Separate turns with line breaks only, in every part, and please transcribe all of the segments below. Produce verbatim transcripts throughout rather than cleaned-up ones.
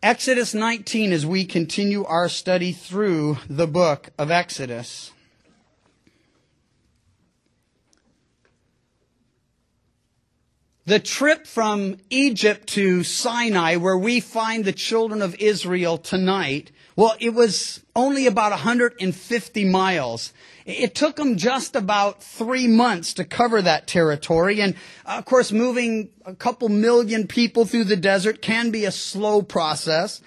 Exodus nineteen as we continue our study through the book of Exodus. The trip from Egypt to Sinai, where we find the children of Israel tonight, well, it was only about one hundred fifty miles. It took them just about three months to cover that territory. And, of course, moving a couple million people through the desert can be a slow process.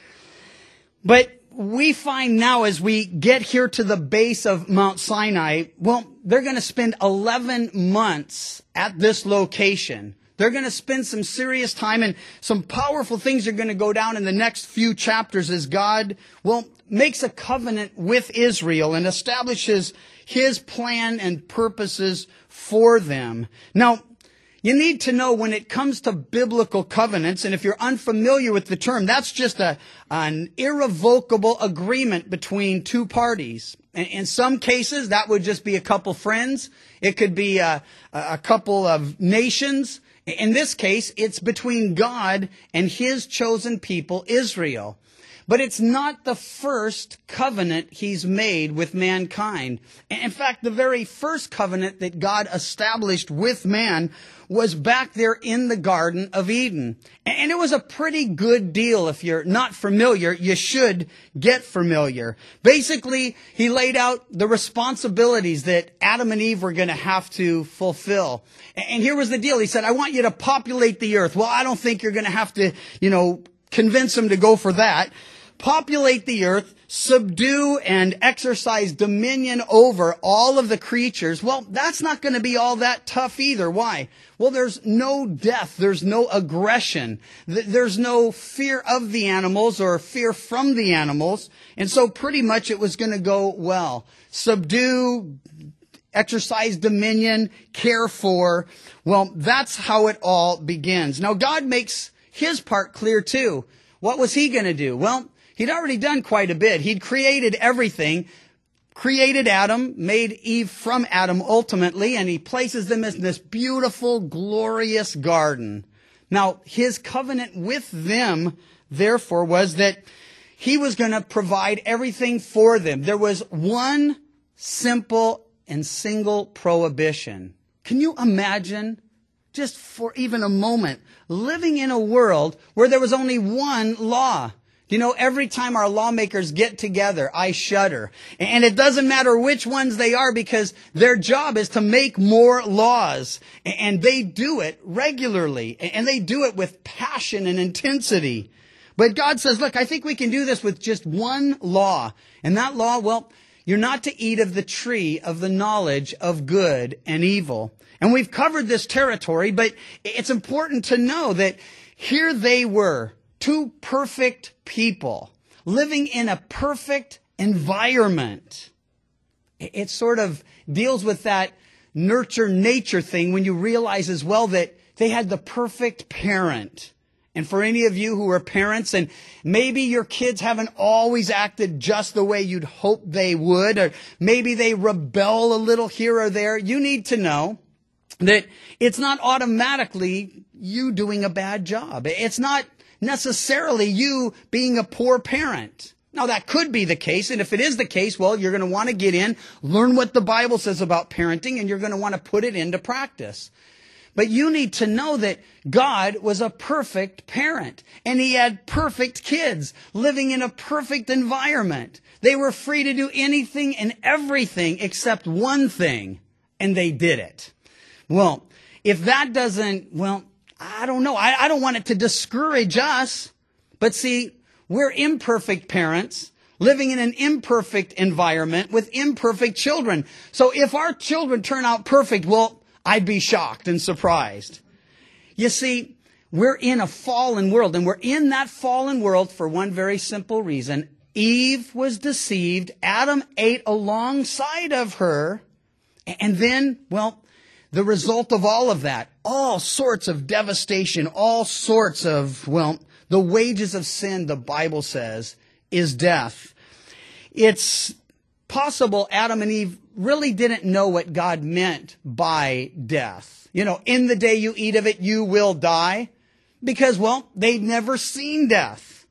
But we find now as we get here to the base of Mount Sinai, well, they're going to spend eleven months at this location. They're going to spend some serious time, and some powerful things are going to go down in the next few chapters as God, well, makes a covenant with Israel and establishes His plan and purposes for them. Now, you need to know when it comes to biblical covenants, and if you're unfamiliar with the term, that's just a, an irrevocable agreement between two parties. In some cases, that would just be a couple friends. It could be a, a couple of nations. In this case, it's between God and His chosen people, Israel. But it's not the first covenant He's made with mankind. In fact, the very first covenant that God established with man was back there in the Garden of Eden. And it was a pretty good deal. If you're not familiar, you should get familiar. Basically, He laid out the responsibilities that Adam and Eve were going to have to fulfill. And here was the deal. He said, I want you to populate the earth. Well, I don't think you're going to have to, you know, convince them to go for that. Populate the earth, subdue and exercise dominion over all of the creatures. Well, that's not going to be all that tough either. Why? Well, there's no death. There's no aggression. There's no fear of the animals or fear from the animals. And so pretty much it was going to go well. Subdue, exercise dominion, care for. Well, that's how it all begins. Now, God makes His part clear too. What was He going to do? Well, He'd already done quite a bit. He'd created everything, created Adam, made Eve from Adam ultimately, and He places them in this beautiful, glorious garden. Now, His covenant with them, therefore, was that He was going to provide everything for them. There was one simple and single prohibition. Can you imagine, just for even a moment, living in a world where there was only one law? You know, every time our lawmakers get together, I shudder. And it doesn't matter which ones they are because their job is to make more laws. And they do it regularly. And they do it with passion and intensity. But God says, look, I think we can do this with just one law. And that law, well, you're not to eat of the tree of the knowledge of good and evil. And we've covered this territory, but it's important to know that here they were, two perfect people living in a perfect environment. It sort of deals with that nurture nature thing when you realize as well that they had the perfect parent. And for any of you who are parents and maybe your kids haven't always acted just the way you'd hope they would, or maybe they rebel a little here or there, you need to know that it's not automatically you doing a bad job. It's not necessarily you being a poor parent. Now, that could be the case, and if it is the case, well, you're going to want to get in, learn what the Bible says about parenting, and you're going to want to put it into practice. But you need to know that God was a perfect parent, and He had perfect kids living in a perfect environment. They were free to do anything and everything except one thing, and they did it. Well, if that doesn't, well, I don't know. I, I don't want it to discourage us. But see, we're imperfect parents living in an imperfect environment with imperfect children. So if our children turn out perfect, well, I'd be shocked and surprised. You see, we're in a fallen world, and we're in that fallen world for one very simple reason. Eve was deceived. Adam ate alongside of her. And then, well, the result of all of that, all sorts of devastation, all sorts of, well, the wages of sin, the Bible says, is death. It's possible Adam and Eve really didn't know what God meant by death. You know, in the day you eat of it, you will die. Because, well, they'd never seen death.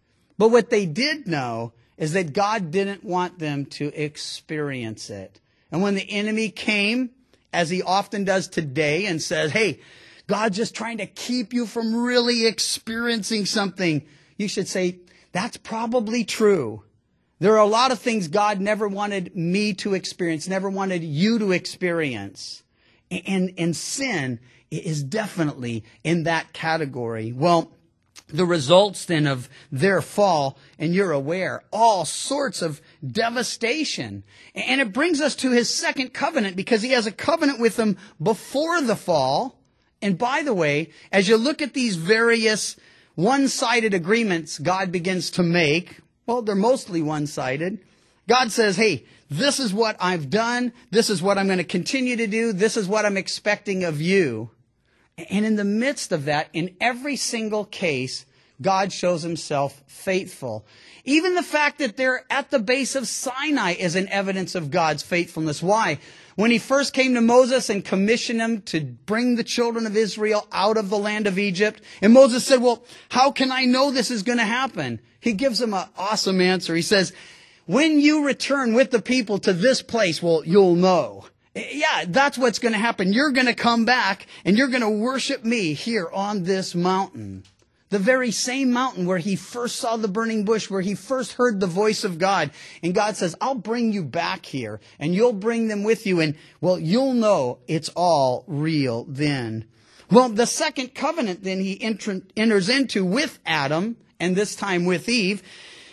But what they did know is that God didn't want them to experience it. And when the enemy came, as he often does today, and says, hey, God's just trying to keep you from really experiencing something, you should say, that's probably true. There are a lot of things God never wanted me to experience, never wanted you to experience. And, and sin is definitely in that category. Well, the results then of their fall, and you're aware, all sorts of devastation. And it brings us to his second covenant, because he has a covenant with them before the fall. And by the way, as you look at these various one-sided agreements God begins to make, well, they're mostly one-sided. God says, hey, this is what I've done. This is what I'm going to continue to do. This is what I'm expecting of you. And in the midst of that, in every single case, God shows himself faithful. Even the fact that they're at the base of Sinai is an evidence of God's faithfulness. Why? When he first came to Moses and commissioned him to bring the children of Israel out of the land of Egypt, and Moses said, well, how can I know this is going to happen? He gives him an awesome answer. He says, when you return with the people to this place, well, you'll know. Yeah, that's what's going to happen. You're going to come back and you're going to worship me here on this mountain. The very same mountain where he first saw the burning bush, where he first heard the voice of God. And God says, I'll bring you back here and you'll bring them with you. And well, you'll know it's all real then. Well, the second covenant then he enter- enters into with Adam, and this time with Eve.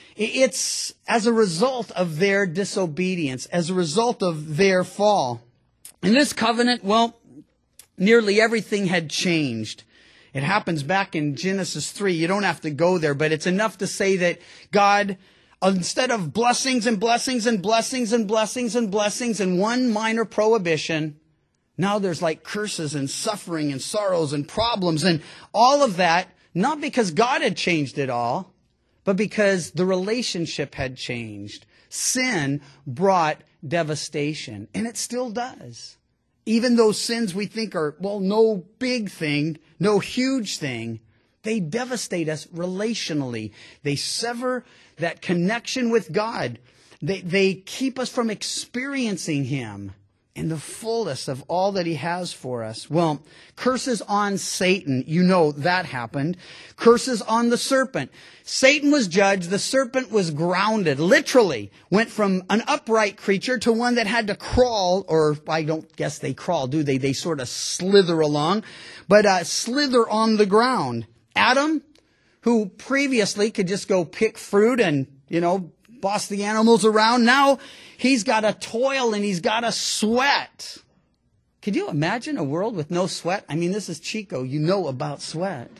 It's as a result of their disobedience, as a result of their fall. In this covenant, well, nearly everything had changed. It happens back in Genesis three. You don't have to go there, but it's enough to say that God, instead of blessings and blessings and blessings and blessings and blessings and one minor prohibition, now there's like curses and suffering and sorrows and problems and all of that, not because God had changed it all, but because the relationship had changed. Sin brought devastation, and it still does. Even those sins we think are, well, no big thing, no huge thing, they devastate us relationally. They sever that connection with God. They, they keep us from experiencing him in the fullness of all that he has for us. Well, curses on Satan. You know that happened. Curses on the serpent. Satan was judged. The serpent was grounded. Literally went from an upright creature to one that had to crawl, or I don't guess they crawl, do they? They sort of slither along, but uh, slither on the ground. Adam, who previously could just go pick fruit and, you know, boss the animals around. Now he's got to toil and he's got to sweat. Could you imagine a world with no sweat? I mean, this is Chico. You know about sweat.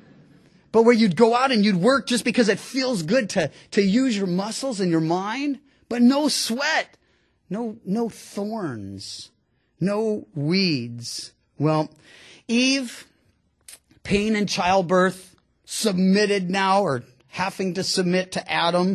But where you'd go out and you'd work just because it feels good to, to use your muscles and your mind. But no sweat. No, no thorns. No weeds. Well, Eve, pain in childbirth, submitted now, or having to submit to Adam.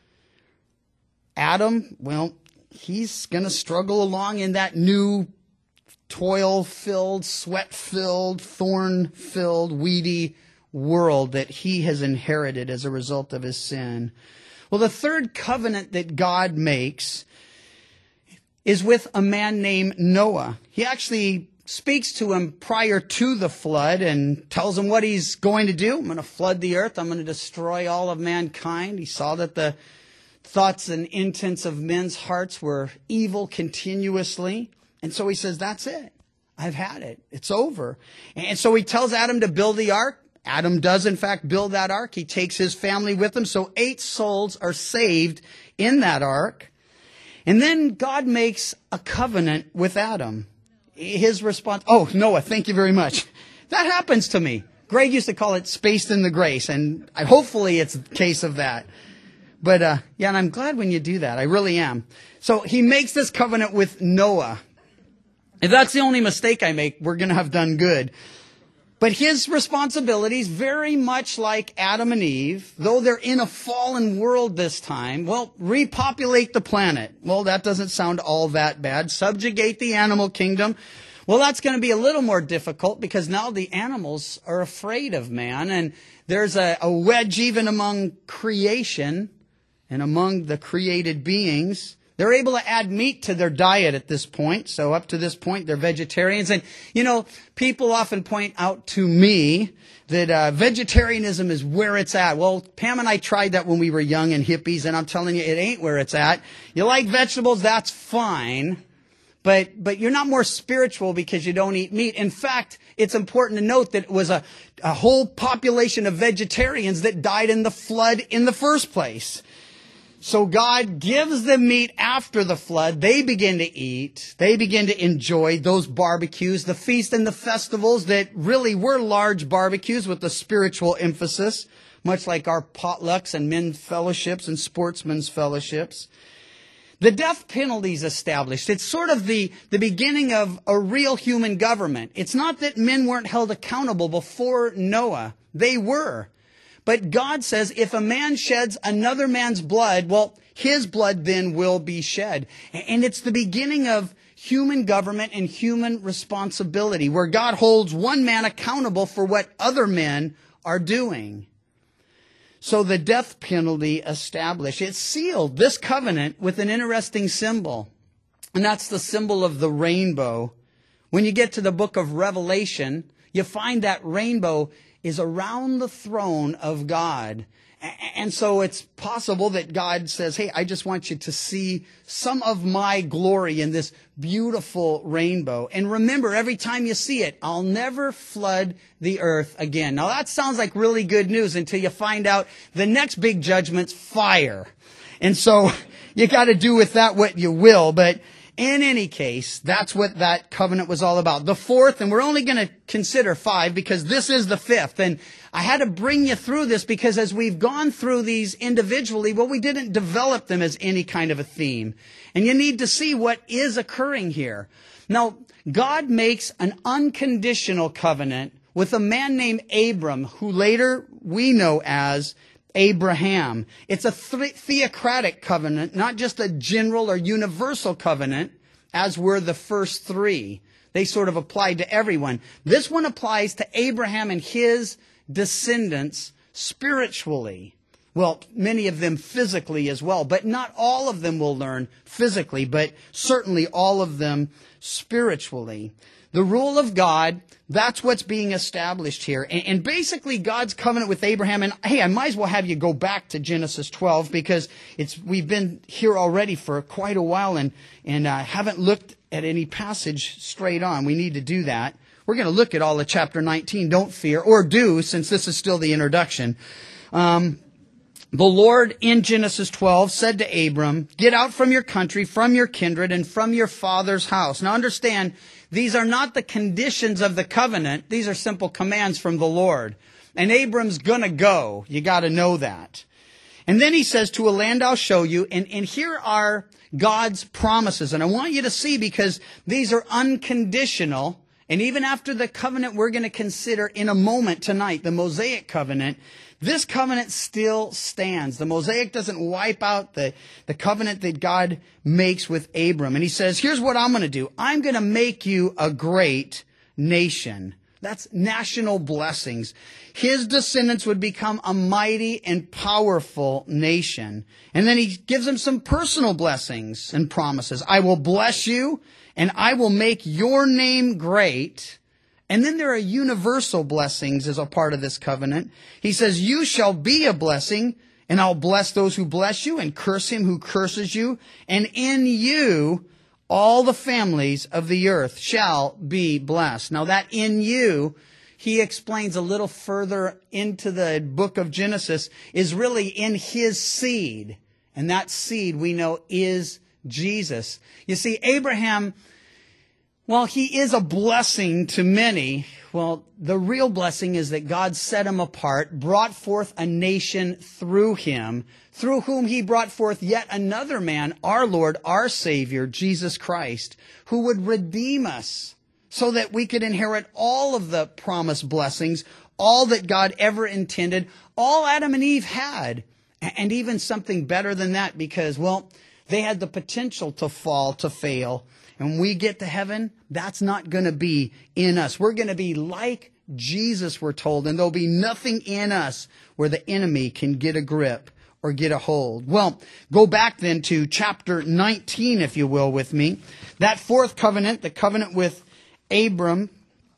Adam, well, he's going to struggle along in that new toil-filled, sweat-filled, thorn-filled, weedy world that he has inherited as a result of his sin. Well, the third covenant that God makes is with a man named Noah. He actually speaks to him prior to the flood and tells him what he's going to do. I'm going to flood the earth. I'm going to destroy all of mankind. He saw that the thoughts and intents of men's hearts were evil continuously. And so he says, that's it. I've had it. It's over. And so he tells Adam to build the ark. Adam does, in fact, build that ark. He takes his family with him. So eight souls are saved in that ark. And then God makes a covenant with Adam. His response, oh, Noah, thank you very much. That happens to me. Greg used to call it spaced in the grace. And I, hopefully it's a case of that. But, uh, yeah, and I'm glad when you do that. I really am. So he makes this covenant with Noah. If that's the only mistake I make, we're going to have done good. But his responsibilities, very much like Adam and Eve, though they're in a fallen world this time, well, repopulate the planet. Well, that doesn't sound all that bad. Subjugate the animal kingdom. Well, that's going to be a little more difficult because now the animals are afraid of man, and there's a, a wedge even among creation and among the created beings. They're able to add meat to their diet at this point. So up to this point, they're vegetarians. And, you know, people often point out to me that uh, vegetarianism is where it's at. Well, Pam and I tried that when we were young and hippies, and I'm telling you, it ain't where it's at. You like vegetables, that's fine. But, but you're not more spiritual because you don't eat meat. In fact, it's important to note that it was a, a whole population of vegetarians that died in the flood in the first place. So God gives them meat after the flood. They begin to eat. They begin to enjoy those barbecues, the feast and the festivals that really were large barbecues with a spiritual emphasis, much like our potlucks and men's fellowships and sportsmen's fellowships. The death penalty is established. It's sort of the, the beginning of a real human government. It's not that men weren't held accountable before Noah. They were. But God says if a man sheds another man's blood, well, his blood then will be shed. And it's the beginning of human government and human responsibility, where God holds one man accountable for what other men are doing. So the death penalty established. It sealed this covenant with an interesting symbol. And that's the symbol of the rainbow. When you get to the book of Revelation, you find that rainbow is around the throne of God. And so it's possible that God says, hey, I just want you to see some of my glory in this beautiful rainbow. And remember, every time you see it, I'll never flood the earth again. Now that sounds like really good news until you find out the next big judgment's fire. And so you got to do with that what you will. But in any case, that's what that covenant was all about. The fourth, and we're only going to consider five because this is the fifth. And I had to bring you through this because as we've gone through these individually, well, we didn't develop them as any kind of a theme. And you need to see what is occurring here. Now, God makes an unconditional covenant with a man named Abram, who later we know as Abraham. It's a theocratic covenant, not just a general or universal covenant, as were the first three. They sort of applied to everyone. This one applies to Abraham and his descendants spiritually. Well, many of them physically as well, but not all of them will learn physically, but certainly all of them spiritually. The rule of God, that's what's being established here. And, and basically God's covenant with Abraham, and hey, I might as well have you go back to Genesis twelve because it's we've been here already for quite a while and, and uh, haven't looked at any passage straight on. We need to do that. We're going to look at all of chapter nineteen, don't fear, or do, since this is still the introduction. Um, the Lord in Genesis twelve said to Abram, get out from your country, from your kindred, and from your father's house. Now understand, these are not the conditions of the covenant. These are simple commands from the Lord. And Abram's gonna go. You gotta know that. And then he says, to a land I'll show you. And, and here are God's promises. And I want you to see because these are unconditional. And even after the covenant we're going to consider in a moment tonight, the Mosaic covenant, this covenant still stands. The Mosaic doesn't wipe out the, the covenant that God makes with Abram. And he says, here's what I'm going to do. I'm going to make you a great nation. That's national blessings. His descendants would become a mighty and powerful nation. And then he gives them some personal blessings and promises. I will bless you and I will make your name great. And then there are universal blessings as a part of this covenant. He says, you shall be a blessing, and I'll bless those who bless you and curse him who curses you. And in you, all the families of the earth shall be blessed. Now that in you, he explains a little further into the book of Genesis, is really in his seed. And that seed we know is Jesus. You see, Abraham, while he is a blessing to many, well, the real blessing is that God set him apart, brought forth a nation through him, through whom he brought forth yet another man, our Lord, our Savior, Jesus Christ, who would redeem us so that we could inherit all of the promised blessings, all that God ever intended, all Adam and Eve had, and even something better than that because, well, they had the potential to fall, to fail, And when we get to heaven, that's not going to be in us. We're going to be like Jesus, we're told, and there'll be nothing in us where the enemy can get a grip or get a hold. Well, go back then to chapter nineteen, if you will, with me. That fourth covenant, the covenant with Abram,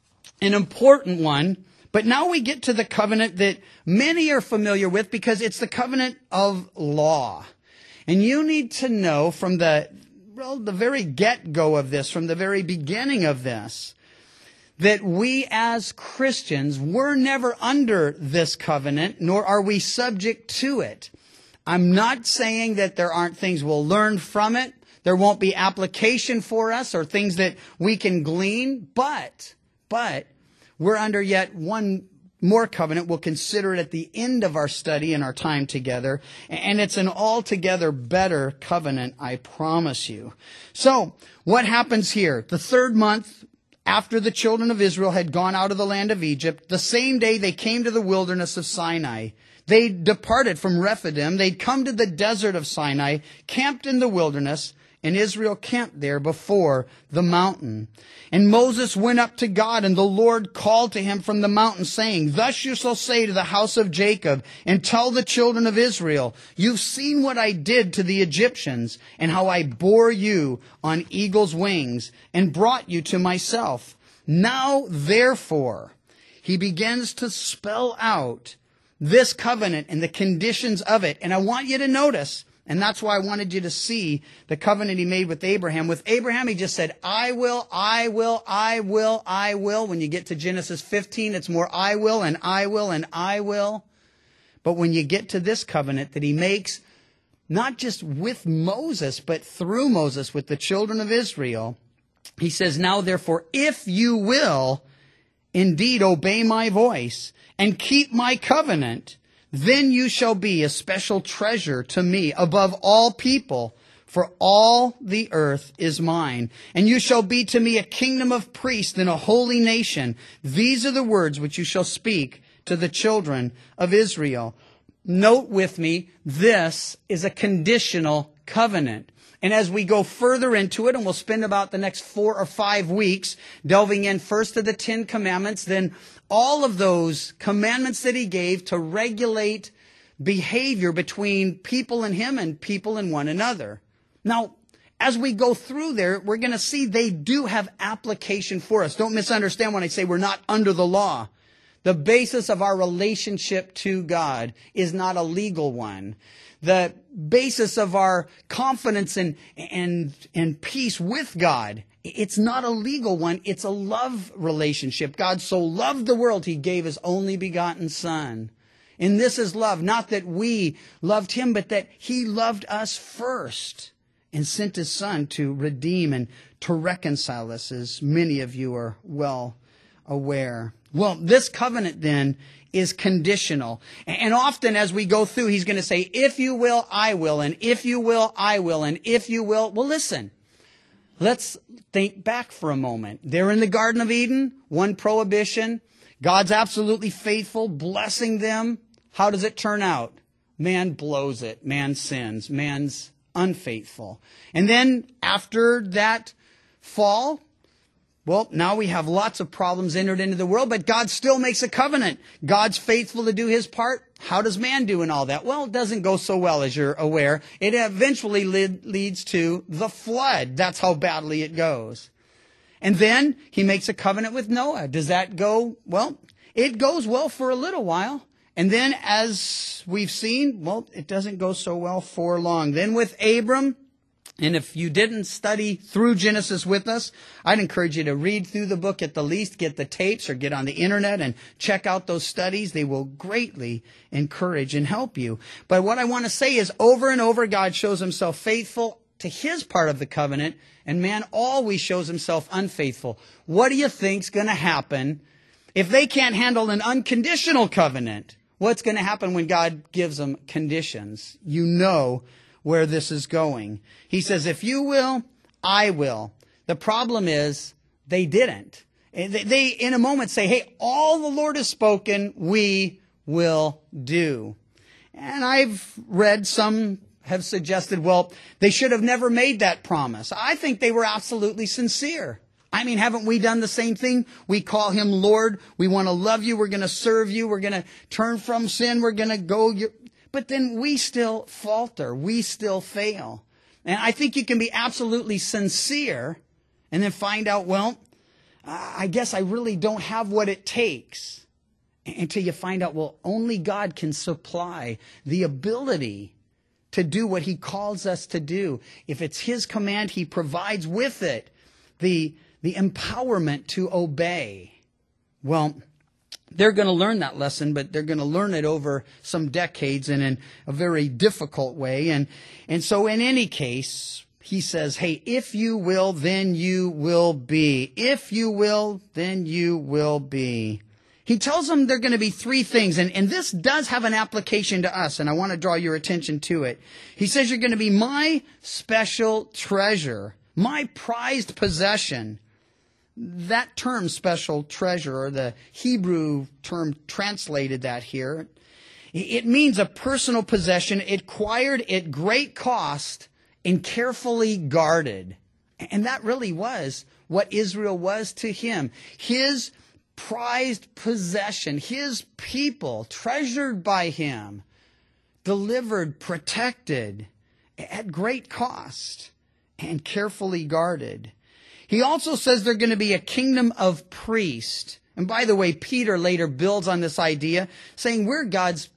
an important one. But now we get to the covenant that many are familiar with because it's the covenant of law. And you need to know from the, well, the very get-go of this, from the very beginning of this, that we as Christians, we're never under this covenant, nor are we subject to it. I'm not saying that there aren't things we'll learn from it. There won't be application for us or things that we can glean, but, but, we're under yet one more covenant. We'll consider it at the end of our study and our time together. And it's an altogether better covenant, I promise you. So, what happens here? The third month after the children of Israel had gone out of the land of Egypt, the same day they came to the wilderness of Sinai. They departed from Rephidim. They'd come to the desert of Sinai, camped in the wilderness, and Israel camped there before the mountain. And Moses went up to God, and the Lord called to him from the mountain, saying, Thus you shall say to the house of Jacob, and tell the children of Israel, You've seen what I did to the Egyptians, and how I bore you on eagle's wings, and brought you to myself. Now, therefore, he begins to spell out this covenant and the conditions of it. And I want you to notice, and that's why I wanted you to see the covenant he made with Abraham. With Abraham, he just said, I will, I will, I will, I will. When you get to Genesis fifteen, it's more I will and I will and I will. But when you get to this covenant that he makes, not just with Moses, but through Moses with the children of Israel, he says, Now therefore, if you will indeed obey my voice and keep my covenant, then you shall be a special treasure to me above all people, for all the earth is mine. And you shall be to me a kingdom of priests and a holy nation. These are the words which you shall speak to the children of Israel. Note with me, this is a conditional covenant. And as we go further into it, and we'll spend about the next four or five weeks delving in first to the Ten Commandments, then all of those commandments that he gave to regulate behavior between people and him and people and one another. Now, as we go through there, we're going to see they do have application for us. Don't misunderstand when I say we're not under the law. The basis of our relationship to God is not a legal one. The basis of our confidence and, and, and peace with God, it's not a legal one. It's a love relationship. God so loved the world, he gave his only begotten Son. And this is love, not that we loved him, but that he loved us first and sent his Son to redeem and to reconcile us, as many of you are well aware. Well, this covenant then is conditional. And often as we go through, he's going to say, if you will, I will, and if you will, I will, and if you will. Well, listen, let's think back for a moment. They're in the Garden of Eden, one prohibition. God's absolutely faithful, blessing them. How does it turn out? Man blows it. Man sins. Man's unfaithful. And then after that fall, well, now we have lots of problems entered into the world, but God still makes a covenant. God's faithful to do his part. How does man do in all that? Well, it doesn't go so well, as you're aware. It eventually lead, leads to the flood. That's how badly it goes. And then he makes a covenant with Noah. Does that go? Well, it goes well for a little while. And then as we've seen, well, it doesn't go so well for long. Then with Abram, and if you didn't study through Genesis with us, I'd encourage you to read through the book at the least, get the tapes or get on the internet and check out those studies. They will greatly encourage and help you. But what I want to say is over and over, God shows himself faithful to his part of the covenant, and man always shows himself unfaithful. What do you think's going to happen if they can't handle an unconditional covenant? What's going to happen when God gives them conditions? You know where this is going. He says, if you will, I will. The problem is they didn't. They, they in a moment say, hey, all the Lord has spoken, we will do. And I've read some have suggested, well, they should have never made that promise. I think they were absolutely sincere. I mean, haven't we done the same thing? We call him Lord. We want to love you. We're going to serve you. We're going to turn from sin. We're going to go. But then we still falter. We still fail. And I think you can be absolutely sincere and then find out, well, I guess I really don't have what it takes. Until you find out, well, only God can supply the ability to do what he calls us to do. If it's his command, he provides with it the, the empowerment to obey. Well, they're going to learn that lesson, but they're going to learn it over some decades and in a very difficult way. And, and so in any case, he says, hey, if you will, then you will be. If you will, then you will be. He tells them there are going to be three things, and, and this does have an application to us, and I want to draw your attention to it. He says you're going to be my special treasure, my prized possession. That term, special treasure, or the Hebrew term translated that here, it means a personal possession acquired at great cost and carefully guarded. And that really was what Israel was to him. His prized possession, his people, treasured by him, delivered, protected at great cost and carefully guarded. He also says they're going to be a kingdom of priests. And by the way, Peter later builds on this idea, saying we're God's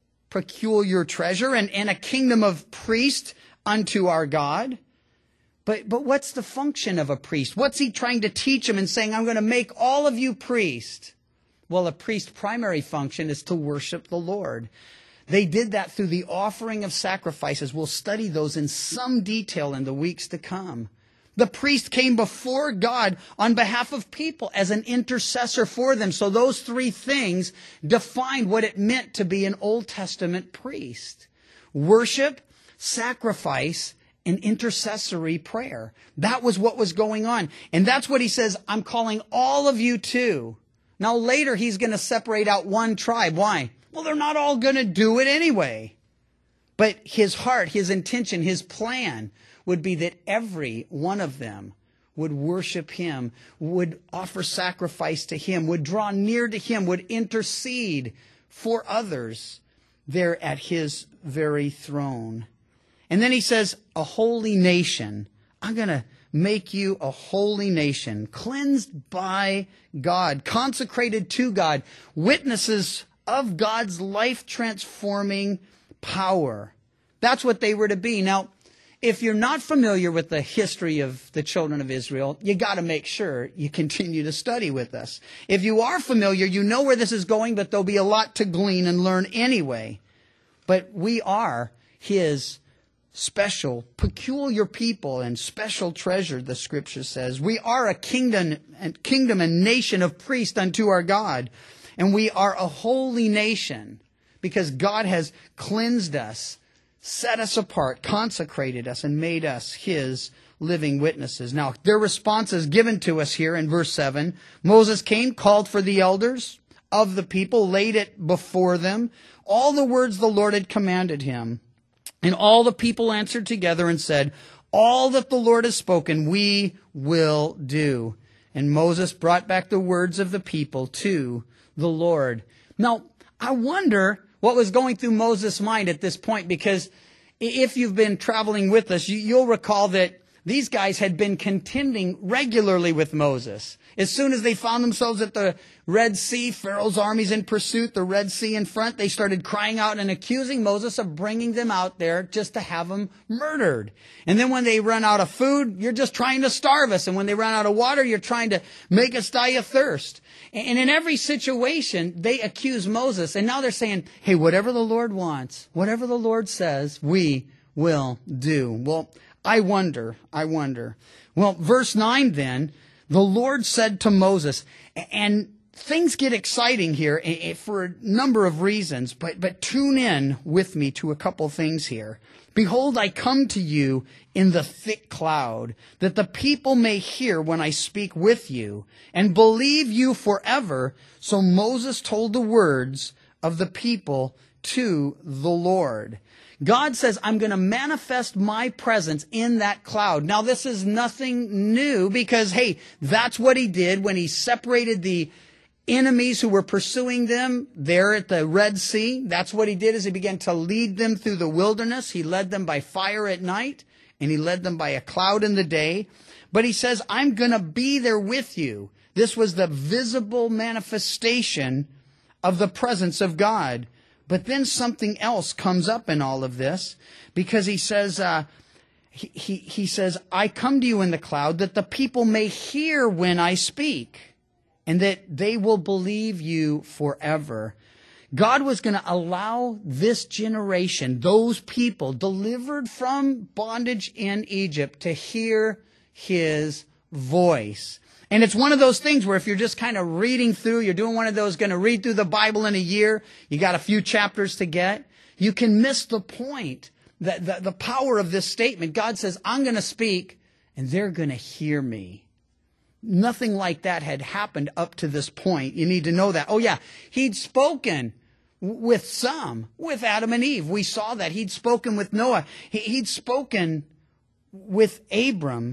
peculiar treasure and, and a kingdom of priests unto our God. But, but what's the function of a priest? What's he trying to teach them and saying, I'm going to make all of you priests? Well, a priest's primary function is to worship the Lord. They did that through the offering of sacrifices. We'll study those in some detail in the weeks to come. The priest came before God on behalf of people as an intercessor for them. So those three things defined what it meant to be an Old Testament priest. Worship, sacrifice, and intercessory prayer. That was what was going on. And that's what he says, I'm calling all of you to. Now later he's going to separate out one tribe. Why? Well, they're not all going to do it anyway. But his heart, his intention, his plan would be that every one of them would worship him, would offer sacrifice to him, would draw near to him, would intercede for others there at his very throne. And then he says, a holy nation. I'm going to make you a holy nation, cleansed by God, consecrated to God, witnesses of God's life-transforming power. That's what they were to be. Now, if you're not familiar with the history of the children of Israel, you got to make sure you continue to study with us. If you are familiar, you know where this is going, but there'll be a lot to glean and learn anyway. But we are his special, peculiar people and special treasure, the scripture says. We are a kingdom and kingdom and nation of priests unto our God. And we are a holy nation because God has cleansed us, set us apart, consecrated us, and made us his living witnesses. Now, their response is given to us here in verse seven. Moses came, called for the elders of the people, laid it before them, all the words the Lord had commanded him. And all the people answered together and said, all that the Lord has spoken, we will do. And Moses brought back the words of the people to the Lord. Now, I wonder what was going through Moses' mind at this point, because if you've been traveling with us, you'll recall that these guys had been contending regularly with Moses. As soon as they found themselves at the Red Sea, Pharaoh's armies in pursuit, the Red Sea in front, they started crying out and accusing Moses of bringing them out there just to have them murdered. And then when they run out of food, you're just trying to starve us. And when they run out of water, you're trying to make us die of thirst. And in every situation, they accuse Moses. And now they're saying, hey, whatever the Lord wants, whatever the Lord says, we will do. Well, I wonder, I wonder. Well, verse nine then, the Lord said to Moses, and things get exciting here for a number of reasons, but, but tune in with me to a couple things here. Behold, I come to you in the thick cloud, that the people may hear when I speak with you, and believe you forever. So Moses told the words of the people to the Lord. God says, I'm going to manifest my presence in that cloud. Now, this is nothing new because, hey, that's what he did when he separated the enemies who were pursuing them there at the Red Sea. That's what he did as he began to lead them through the wilderness. He led them by fire at night and he led them by a cloud in the day. But he says, I'm going to be there with you. This was the visible manifestation of the presence of God. But then something else comes up in all of this because he says, uh, he, he, he says, I come to you in the cloud that the people may hear when I speak and that they will believe you forever. God was going to allow this generation, those people delivered from bondage in Egypt, to hear his voice. And it's one of those things where if you're just kind of reading through, you're doing one of those, going to read through the Bible in a year, you got a few chapters to get, you can miss the point, the, the, the power of this statement. God says, I'm going to speak and they're going to hear me. Nothing like that had happened up to this point. You need to know that. Oh yeah, he'd spoken with some, with Adam and Eve. We saw that. He'd spoken with Noah. He, he'd spoken with Abram.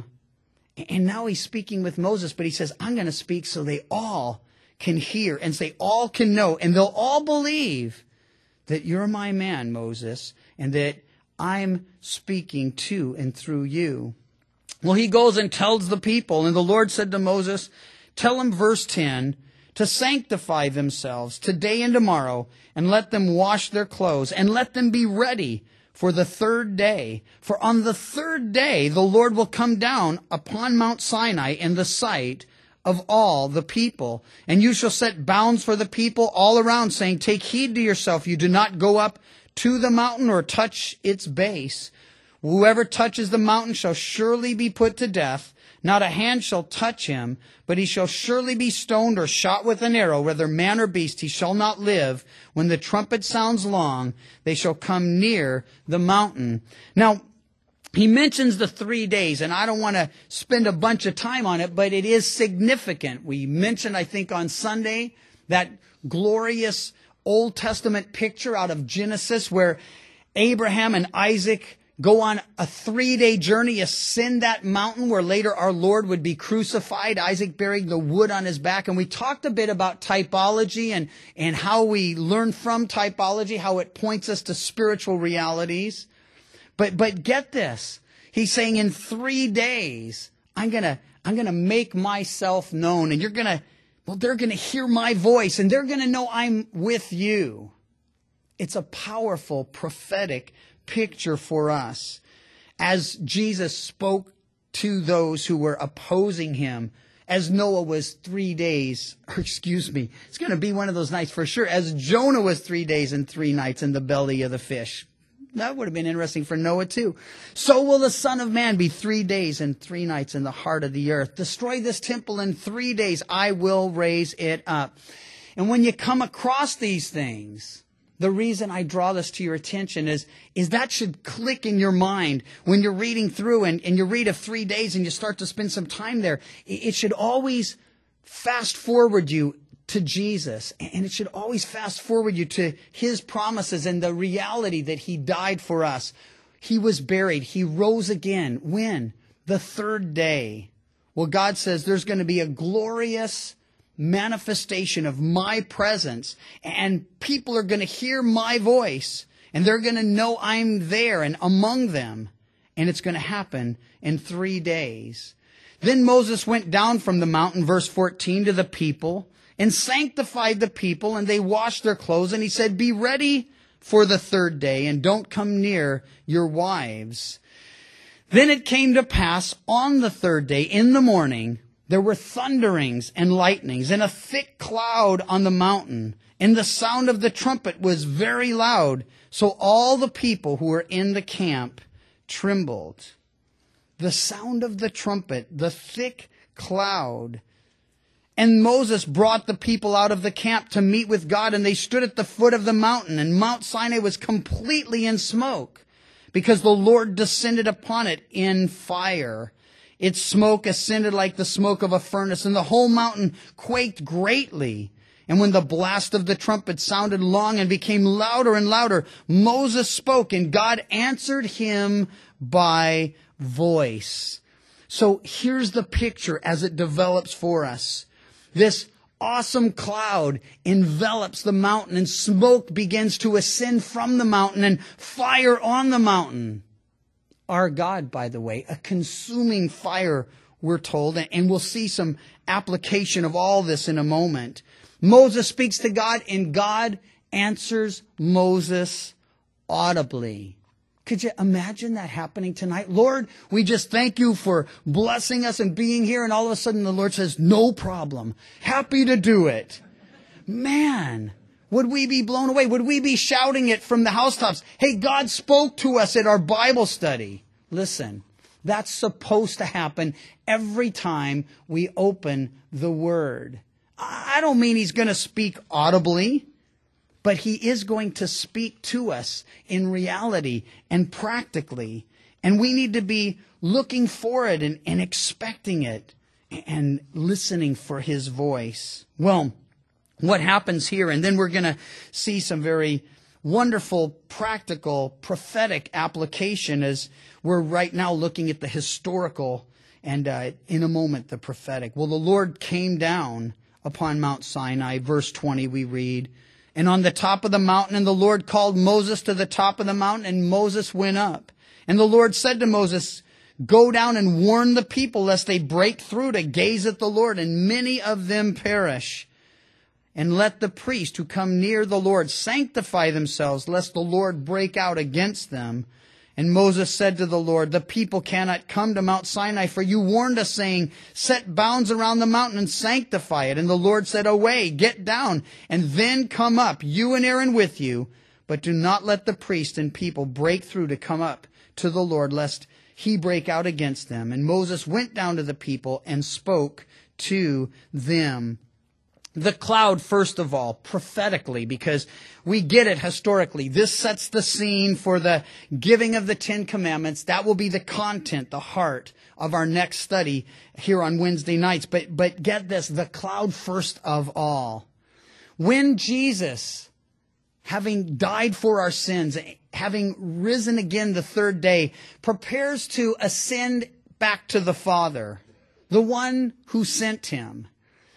And now he's speaking with Moses, but he says, I'm going to speak so they all can hear and they all can know. And they'll all believe that you're my man, Moses, and that I'm speaking to and through you. Well, he goes and tells the people, and the Lord said to Moses, tell them, verse ten, to sanctify themselves today and tomorrow, and let them wash their clothes, and let them be ready for the third day. For on the third day, the Lord will come down upon Mount Sinai in the sight of all the people. And you shall set bounds for the people all around, saying, take heed to yourself. You do not go up to the mountain or touch its base. Whoever touches the mountain shall surely be put to death. Not a hand shall touch him, but he shall surely be stoned or shot with an arrow, whether man or beast, he shall not live. When the trumpet sounds long, they shall come near the mountain. Now, he mentions the three days, and I don't want to spend a bunch of time on it, but it is significant. We mentioned, I think, on Sunday, that glorious Old Testament picture out of Genesis where Abraham and Isaac go on a three-day journey, ascend that mountain where later our Lord would be crucified, Isaac bearing the wood on his back. And we talked a bit about typology and, and how we learn from typology, how it points us to spiritual realities. But, but get this. He's saying in three days, I'm gonna, I'm gonna make myself known, and you're gonna, well, they're gonna hear my voice and they're gonna know I'm with you. It's a powerful prophetic picture for us. As Jesus spoke to those who were opposing him, as Noah was three days, or excuse me, it's going to be one of those nights for sure, as Jonah was three days and three nights in the belly of the fish. That would have been interesting for Noah too. So will the Son of Man be three days and three nights in the heart of the earth. Destroy this temple in three days. I will raise it up. And when you come across these things, the reason I draw this to your attention is, is that should click in your mind when you're reading through and, and you read of three days and you start to spend some time there. It should always fast forward you to Jesus. And it should always fast forward you to his promises and the reality that he died for us. He was buried. He rose again. When? The third day. Well, God says there's going to be a glorious manifestation of my presence, and people are going to hear my voice, and they're going to know I'm there and among them, and it's going to happen in three days. Then Moses went down from the mountain, verse fourteen, to the people, and sanctified the people, and they washed their clothes, and he said, be ready for the third day, and don't come near your wives. Then it came to pass on the third day in the morning, there were thunderings and lightnings and a thick cloud on the mountain, and the sound of the trumpet was very loud. So all the people who were in the camp trembled. The sound of the trumpet, the thick cloud. And Moses brought the people out of the camp to meet with God, and they stood at the foot of the mountain, and Mount Sinai was completely in smoke, because the Lord descended upon it in fire. Its smoke ascended like the smoke of a furnace, and the whole mountain quaked greatly. And when the blast of the trumpet sounded long and became louder and louder, Moses spoke, and God answered him by voice. So here's the picture as it develops for us. This awesome cloud envelops the mountain, and smoke begins to ascend from the mountain, and fire on the mountain. Our God, by the way, a consuming fire, we're told, and we'll see some application of all this in a moment. Moses speaks to God, and God answers Moses audibly. Could you imagine that happening tonight? Lord, we just thank you for blessing us and being here. And all of a sudden the Lord says, no problem. Happy to do it. Man, would we be blown away? Would we be shouting it from the housetops? Hey, God spoke to us at our Bible study. Listen, that's supposed to happen every time we open the Word. I don't mean he's going to speak audibly, but he is going to speak to us in reality and practically. And we need to be looking for it and, and expecting it and listening for his voice. Well, what happens here? And then we're going to see some very wonderful, practical, prophetic application as we're right now looking at the historical and uh, in a moment the prophetic. Well, the Lord came down upon Mount Sinai. Verse twenty we read, and on the top of the mountain, and the Lord called Moses to the top of the mountain, and Moses went up. And the Lord said to Moses, go down and warn the people lest they break through to gaze at the Lord, and many of them perish. And let the priests who come near the Lord sanctify themselves, lest the Lord break out against them. And Moses said to the Lord, the people cannot come to Mount Sinai, for you warned us, saying, set bounds around the mountain and sanctify it. And the Lord said, away, get down, and then come up, you and Aaron with you. But do not let the priest and people break through to come up to the Lord, lest he break out against them. And Moses went down to the people and spoke to them. The cloud, first of all, prophetically, because we get it historically. This sets the scene for the giving of the Ten Commandments. That will be the content, the heart of our next study here on Wednesday nights. But, but get this, the cloud first of all. When Jesus, having died for our sins, having risen again the third day, prepares to ascend back to the Father, the one who sent him,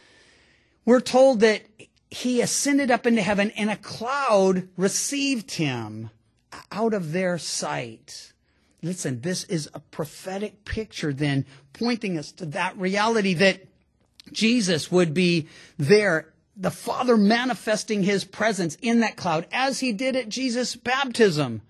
we're told that he ascended up into heaven and a cloud received him out of their sight. Listen, this is a prophetic picture then pointing us to that reality that Jesus would be there, the Father manifesting his presence in that cloud as he did at Jesus' baptism.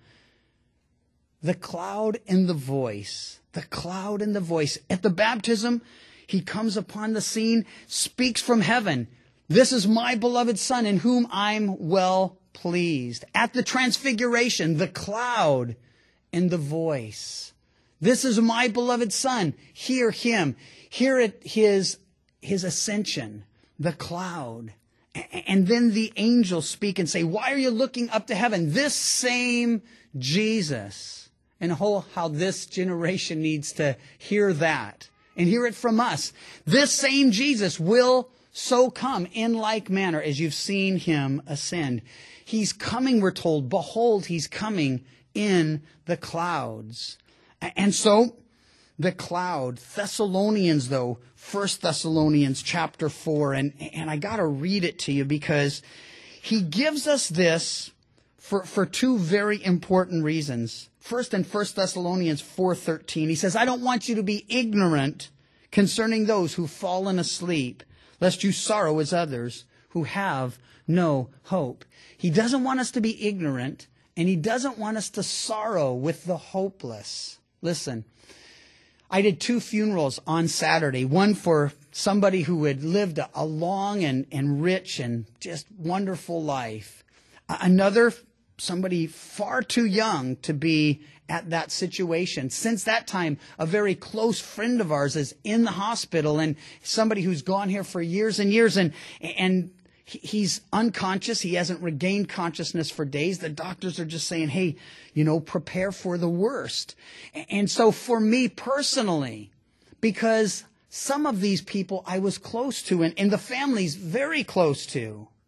The cloud and the voice, the cloud and the voice. At the baptism, he comes upon the scene, speaks from heaven. This is my beloved Son in whom I'm well pleased. At the transfiguration, the cloud and the voice. This is my beloved Son. Hear him. Hear it, his, his ascension, the cloud. And then the angels speak and say, why are you looking up to heaven? This same Jesus. And oh, how this generation needs to hear that. And hear it from us. This same Jesus will so come in like manner as you've seen him ascend. He's coming, we're told. Behold, he's coming in the clouds. And so, the cloud. Thessalonians, though, First Thessalonians chapter four. And, and I got to read it to you because he gives us this for, for two very important reasons. First, in First Thessalonians four thirteen, he says, I don't want you to be ignorant concerning those who've fallen asleep, lest you sorrow as others who have no hope. He doesn't want us to be ignorant, and he doesn't want us to sorrow with the hopeless. Listen, I did two funerals on Saturday, one for somebody who had lived a, a long and, and rich and just wonderful life. Another, somebody far too young to be at that situation. Since that time, a very close friend of ours is in the hospital, and somebody who's gone here for years and years, and and he's unconscious. He hasn't regained consciousness for days. The doctors are just saying, hey, you know, prepare for the worst. And so for me personally, because some of these people I was close to, and, and the family's very close to,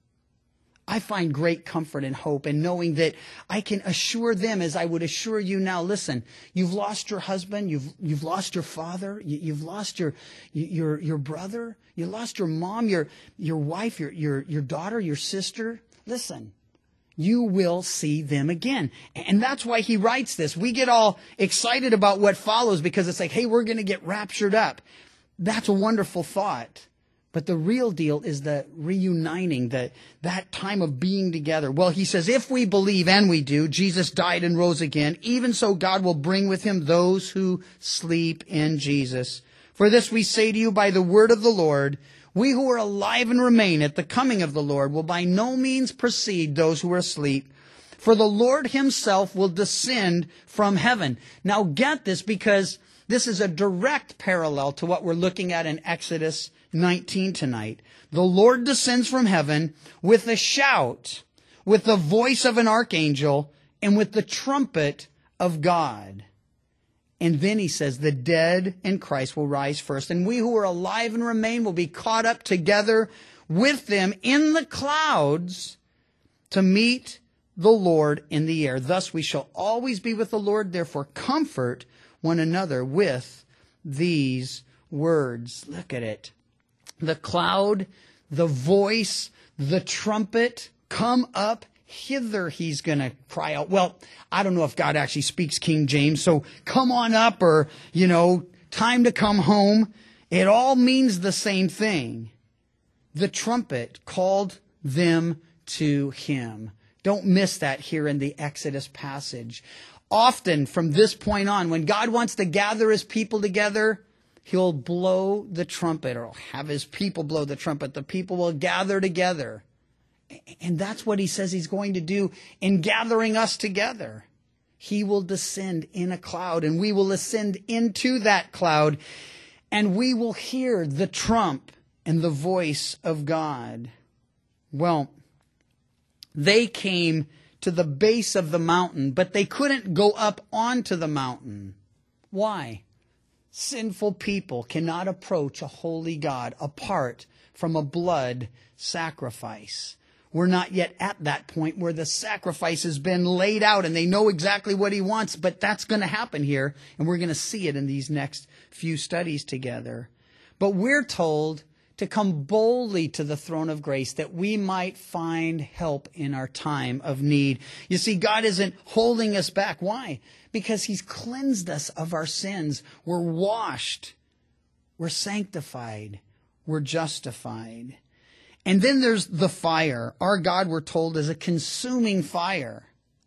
I find great comfort and hope in knowing that I can assure them as I would assure you now. Listen, you've lost your husband, you've you've lost your father, you, you've lost your your your brother, you lost your mom, your your wife, your your your daughter, your sister. Listen, you will see them again. And that's why he writes this. We get all excited about what follows because it's like, hey, we're going to get raptured up. That's a wonderful thought. But the real deal is the reuniting, the, that time of being together. Well, he says, if we believe, and we do, Jesus died and rose again, even so God will bring with him those who sleep in Jesus. For this we say to you by the word of the Lord, we who are alive and remain at the coming of the Lord will by no means precede those who are asleep. For the Lord himself will descend from heaven. Now get this, because this is a direct parallel to what we're looking at in Exodus nineteen tonight. The Lord descends from heaven with a shout, with the voice of an archangel, and with the trumpet of God. And then he says, the dead in Christ will rise first, and we who are alive and remain will be caught up together with them in the clouds to meet the Lord in the air. Thus we shall always be with the Lord. Therefore comfort one another with these words. Look at it. The cloud, the voice, the trumpet, come up hither, he's going to cry out. Well, I don't know if God actually speaks King James, so come on up, or, you know, time to come home. It all means the same thing. The trumpet called them to him. Don't miss that here in the Exodus passage. Often from this point on, when God wants to gather his people together, he'll blow the trumpet, or have his people blow the trumpet. The people will gather together. And that's what he says he's going to do in gathering us together. He will descend in a cloud, and we will ascend into that cloud, and we will hear the trump and the voice of God. Well, they came to the base of the mountain, but they couldn't go up onto the mountain. Why? Sinful people cannot approach a holy God apart from a blood sacrifice. We're not yet at that point where the sacrifice has been laid out and they know exactly what he wants, but that's going to happen here, and we're going to see it in these next few studies together. But we're told to come boldly to the throne of grace that we might find help in our time of need. You see, God isn't holding us back. Why? Because he's cleansed us of our sins. We're washed. We're sanctified. We're justified. And then there's the fire. Our God, we're told, is a consuming fire.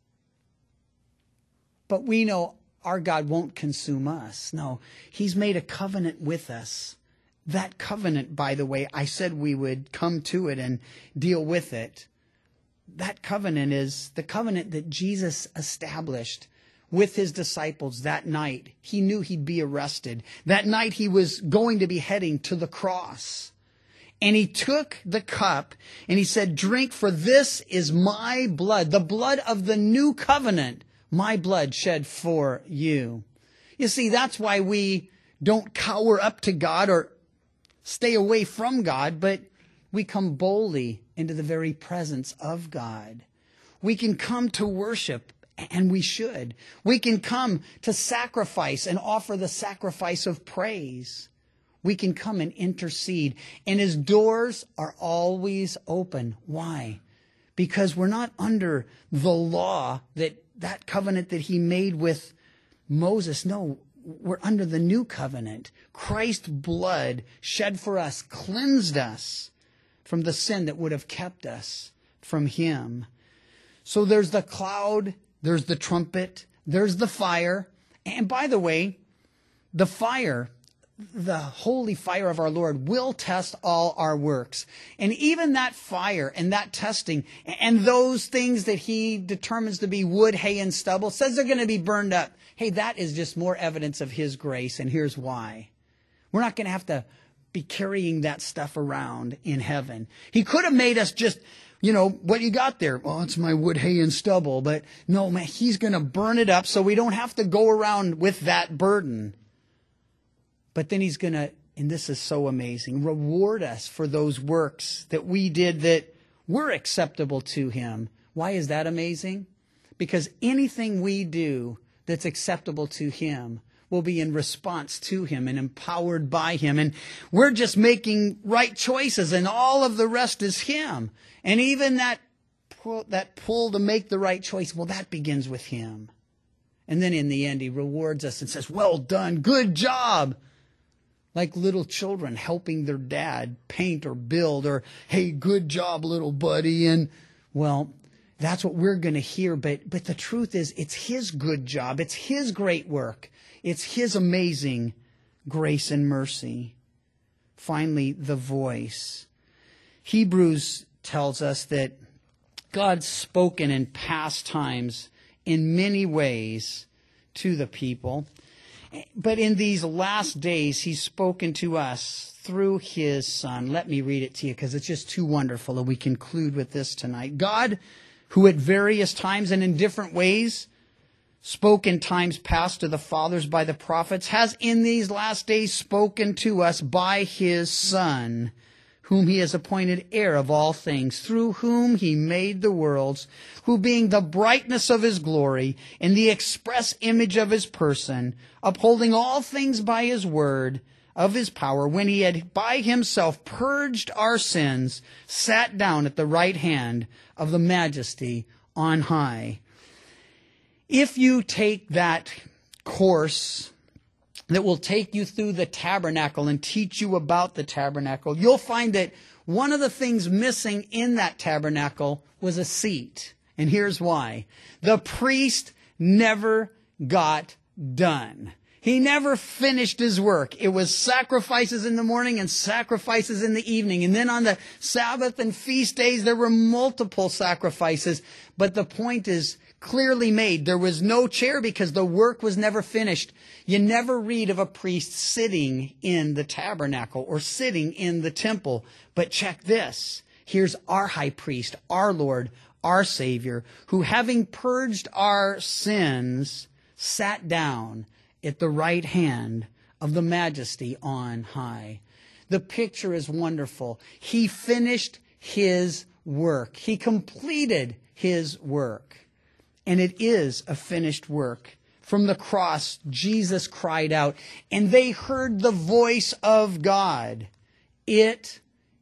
But we know our God won't consume us. No, he's made a covenant with us. That covenant, by the way, I said we would come to it and deal with it. That covenant is the covenant that Jesus established with his disciples that night. He knew he'd be arrested. That night he was going to be heading to the cross. And he took the cup and he said, drink, for this is my blood, the blood of the new covenant, my blood shed for you. You see, that's why we don't cower up to God or stay away from God, but we come boldly into the very presence of God. We can come to worship, and we should. We can come to sacrifice and offer the sacrifice of praise. We can come and intercede, and his doors are always open. Why? Because we're not under the law, that that covenant that he made with Moses. No, we're under the new covenant. Christ's blood shed for us, cleansed us from the sin that would have kept us from him. So there's the cloud, there's the trumpet, there's the fire. And by the way, the fire, the holy fire of our Lord, will test all our works. And even that fire and that testing and those things that he determines to be wood, hay, and stubble, says they're going to be burned up. Hey, that is just more evidence of his grace, and here's why. We're not going to have to be carrying that stuff around in heaven. He could have made us just, you know, what you got there? Oh, it's my wood, hay, and stubble. But no, man, he's going to burn it up so we don't have to go around with that burden. But then he's going to, and this is so amazing, reward us for those works that we did that we're acceptable to him. Why is that amazing? Because anything we do that's acceptable to him will be in response to him and empowered by him. And we're just making right choices, and all of the rest is him. And even that pull, that pull to make the right choice, well, that begins with him. And then in the end, he rewards us and says, well done, good job. Like little children helping their dad paint or build, or, hey, good job, little buddy. And, well, that's what we're going to hear. But, but the truth is, it's his good job. It's his great work. It's his amazing grace and mercy. Finally, the voice. Hebrews tells us that God's spoken in past times in many ways to the people. But in these last days, he's spoken to us through his Son. Let me read it to you because it's just too wonderful. And we conclude with this tonight. God, who at various times and in different ways spoke in times past to the fathers by the prophets, has in these last days spoken to us by his Son, whom he has appointed heir of all things, through whom he made the worlds, who being the brightness of his glory and the express image of his person, upholding all things by his word of his power, when he had by himself purged our sins, sat down at the right hand of the majesty on high. If you take that course that will take you through the tabernacle and teach you about the tabernacle, you'll find that one of the things missing in that tabernacle was a seat. And here's why. The priest never got done. He never finished his work. It was sacrifices in the morning and sacrifices in the evening. And then on the Sabbath and feast days, there were multiple sacrifices. But the point is clearly made. There was no chair because the work was never finished. You never read of a priest sitting in the tabernacle or sitting in the temple. But check this. Here's our high priest, our Lord, our Savior, who having purged our sins, sat down at the right hand of the majesty on high. The picture is wonderful. He finished his work. He completed his work. And it is a finished work. From the cross, Jesus cried out, and they heard the voice of God. It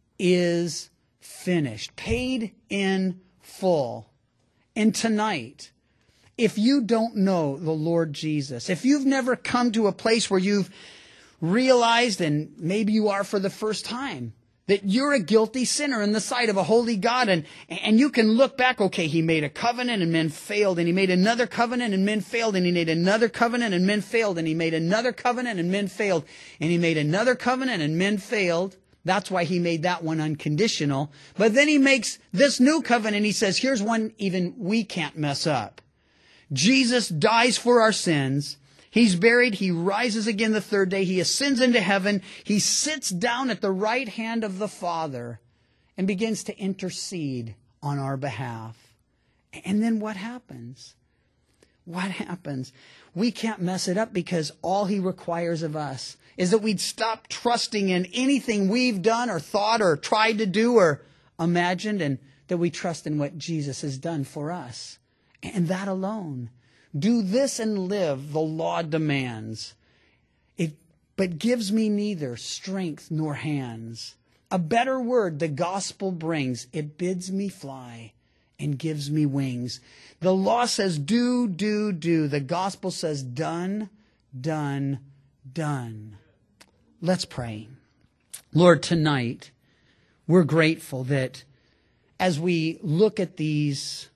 is finished, paid in full. And tonight, if you don't know the Lord Jesus, if you've never come to a place where you've realized, and maybe you are for the first time, that you're a guilty sinner in the sight of a holy God, and, and you can look back, okay, he made a covenant and men failed, and he made another covenant and men failed, and he made another covenant and men failed, and he made another covenant and men failed, and he made another covenant and men failed. That's why he made that one unconditional. But then he makes this new covenant, and he says, here's one even we can't mess up. Jesus dies for our sins. He's buried. He rises again the third day. He ascends into heaven. He sits down at the right hand of the Father and begins to intercede on our behalf. And then what happens? What happens? We can't mess it up because all he requires of us is that we'd stop trusting in anything we've done or thought or tried to do or imagined, and that we trust in what Jesus has done for us. And that alone. Do this and live, the law demands. It but gives me neither strength nor hands. A better word the gospel brings. It bids me fly and gives me wings. The law says do, do, do. The gospel says done, done, done. Let's pray. Lord, tonight we're grateful that as we look at these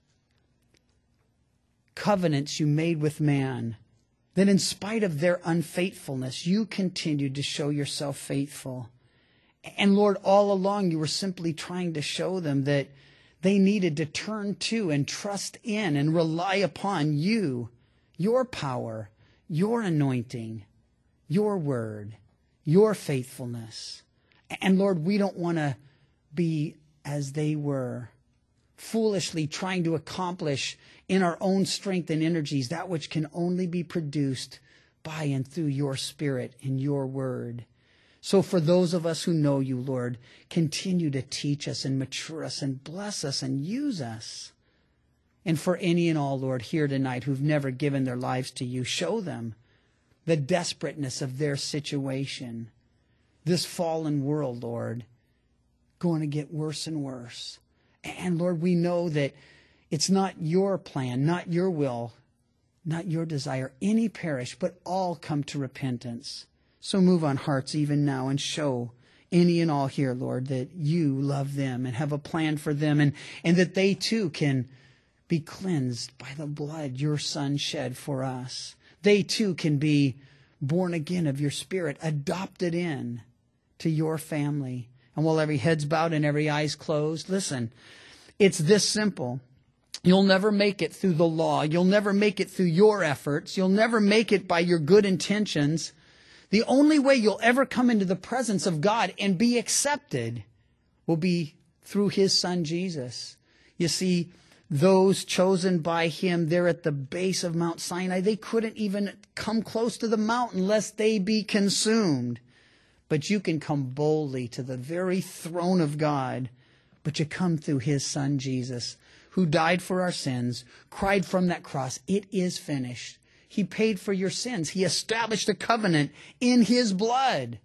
covenants you made with man, that in spite of their unfaithfulness, you continued to show yourself faithful. And Lord, all along you were simply trying to show them that they needed to turn to and trust in and rely upon you, your power, your anointing, your word, your faithfulness. And Lord, we don't want to be as they were, foolishly trying to accomplish in our own strength and energies that which can only be produced by and through your Spirit and your word. So for those of us who know you, Lord, continue to teach us and mature us and bless us and use us. And for any and all, Lord, here tonight who've never given their lives to you, show them the desperateness of their situation. This fallen world, Lord, going to get worse and worse. And Lord, we know that it's not your plan, not your will, not your desire, any perish, but all come to repentance. So move on hearts even now and show any and all here, Lord, that you love them and have a plan for them, and, and that they too can be cleansed by the blood your Son shed for us. They too can be born again of your Spirit, adopted in to your family. And while every head's bowed and every eye's closed, listen, it's this simple. You'll never make it through the law. You'll never make it through your efforts. You'll never make it by your good intentions. The only way you'll ever come into the presence of God and be accepted will be through his Son, Jesus. You see, those chosen by him there at the base of Mount Sinai, they couldn't even come close to the mountain lest they be consumed. But you can come boldly to the very throne of God. But you come through his Son, Jesus, who died for our sins, cried from that cross, "It is finished." He paid for your sins. He established a covenant in his blood.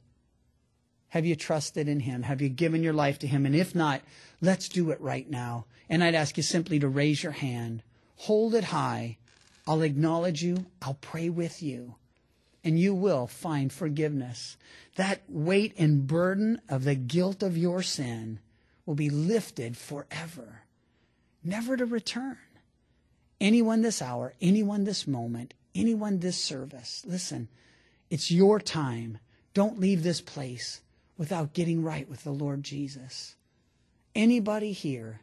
Have you trusted in him? Have you given your life to him? And if not, let's do it right now. And I'd ask you simply to raise your hand. Hold it high. I'll acknowledge you. I'll pray with you. And you will find forgiveness. That weight and burden of the guilt of your sin will be lifted forever, never to return. Anyone this hour, anyone this moment, anyone this service, listen, it's your time. Don't leave this place without getting right with the Lord Jesus. Anybody here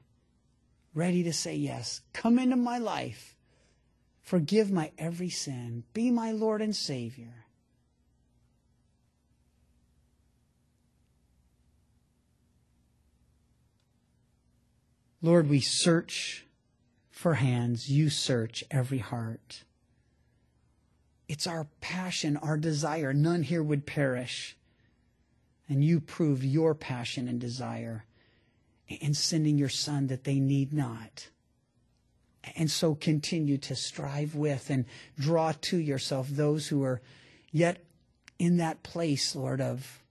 ready to say yes, come into my life, forgive my every sin, be my Lord and Savior. Lord, we search for hands. You search every heart. It's our passion, our desire. None here would perish. And you proved your passion and desire in sending your Son that they need not. And so continue to strive with and draw to yourself those who are yet in that place, Lord, of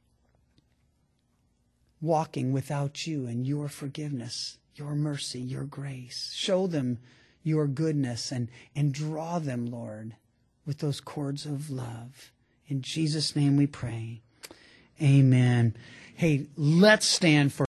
walking without you and your forgiveness, your mercy, your grace. Show them your goodness and, and draw them, Lord, with those cords of love. In Jesus' name we pray. Amen. Hey, let's stand for